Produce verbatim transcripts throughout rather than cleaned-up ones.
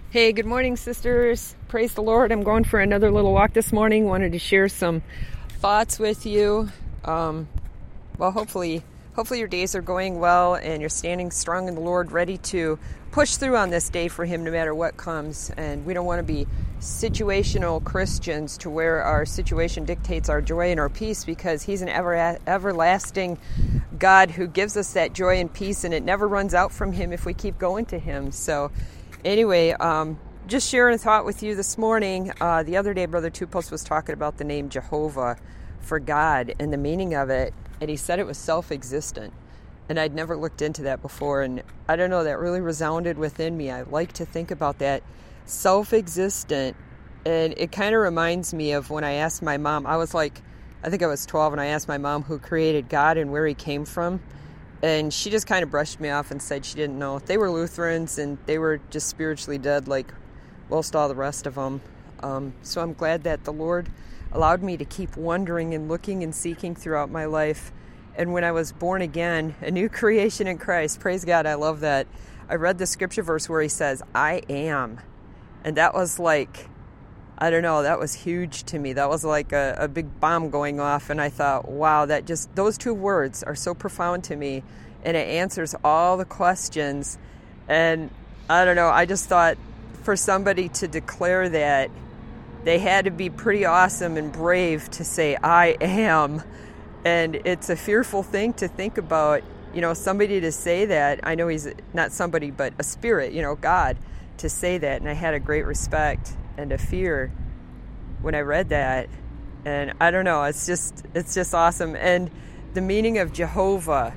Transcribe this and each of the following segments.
Hey, good morning, sisters. Praise the Lord. I'm going for another little walk this morning. Wanted to share some thoughts with you. Um, well, hopefully, hopefully your days are going well and you're standing strong in the Lord, ready to push through on this day for Him no matter what comes. And we don't want to be situational Christians to where our situation dictates our joy and our peace, because He's an ever everlasting God who gives us that joy and peace, and it never runs out from Him if we keep going to Him. So Anyway, um, just sharing a thought with you this morning. Uh, the other day, Brother Tupos was talking about the name Jehovah for God and the meaning of it, and he said it was self-existent. And I'd never looked into that before, and I don't know, that really resounded within me. I like to think about that, self-existent, and it kind of reminds me of when I asked my mom. I was like, I think I was twelve, and I asked my mom who created God and where He came from. And she just kind of brushed me off and said she didn't know. They were Lutherans, and they were just spiritually dead like most all the rest of them. Um, so I'm glad that the Lord allowed me to keep wondering and looking and seeking throughout my life. And when I was born again, a new creation in Christ, praise God, I love that. I read the scripture verse where He says, I am. And that was like, I don't know, that was huge to me. That was like a, a big bomb going off, and I thought, wow, that just, those two words are so profound to me, and it answers all the questions. And I don't know, I just thought for somebody to declare that, they had to be pretty awesome and brave to say, I am. And it's a fearful thing to think about, you know, somebody to say that. I know He's not somebody, but a spirit, you know, God, to say that. And I had a great respect and a fear when I read that. And I don't know, it's just it's just awesome. And the meaning of Jehovah,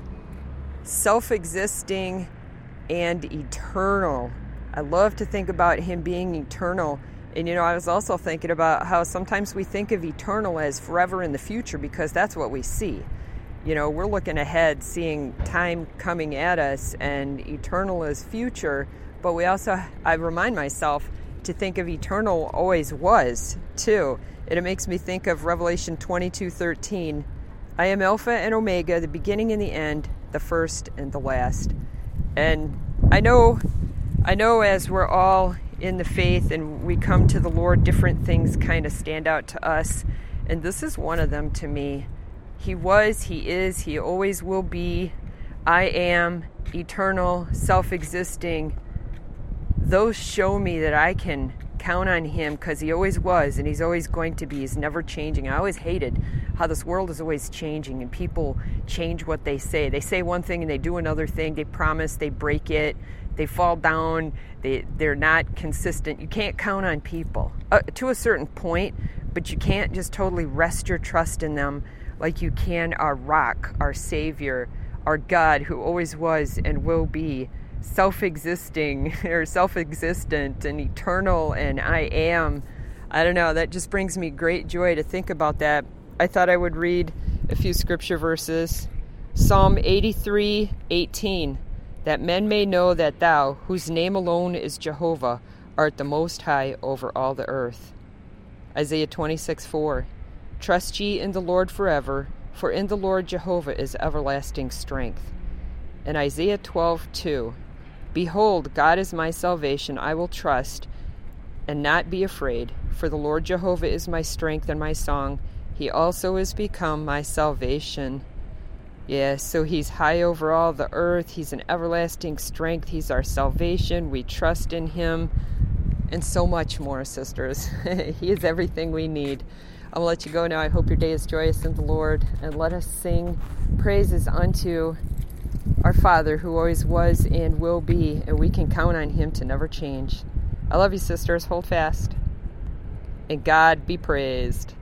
self-existing and eternal. I love to think about Him being eternal. And you know, I was also thinking about how sometimes we think of eternal as forever in the future, because that's what we see. You know, we're looking ahead, seeing time coming at us, and eternal is future. But we also, I remind myself to think of eternal always was, too. And it makes me think of Revelation twenty-two thirteen. I am Alpha and Omega, the beginning and the end, the first and the last. And I know, I know as we're all in the faith and we come to the Lord, different things kind of stand out to us. And this is one of them to me. He was, He is, He always will be. I am eternal, self-existing. Those show me that I can count on Him, because He always was and He's always going to be. He's never changing. I always hated how this world is always changing, and people change what they say. They say one thing and they do another thing. They promise, they break it, they fall down, they, they're not consistent. You can't count on people uh, to a certain point, but you can't just totally rest your trust in them like you can our rock, our Savior, our God, who always was and will be. Self-existing or self-existent and eternal, and I am. I don't know, that just brings me great joy to think about that. I thought I would read a few scripture verses. Psalm eighty-three eighteen, that men may know that Thou, whose name alone is Jehovah, art the Most High over all the earth. Isaiah twenty-six four, trust ye in the Lord forever, for in the Lord Jehovah is everlasting strength. And Isaiah twelve two, behold, God is my salvation, I will trust and not be afraid, for the Lord Jehovah is my strength and my song. He also is become my salvation. Yeah, so He's high over all the earth. He's an everlasting strength. He's our salvation. We trust in Him, and so much more, sisters. He is everything we need. I'll let you go now. I hope your day is joyous in the Lord, and let us sing praises unto our Father, who always was and will be, and we can count on Him to never change. I love you, sisters. Hold fast. And God be praised.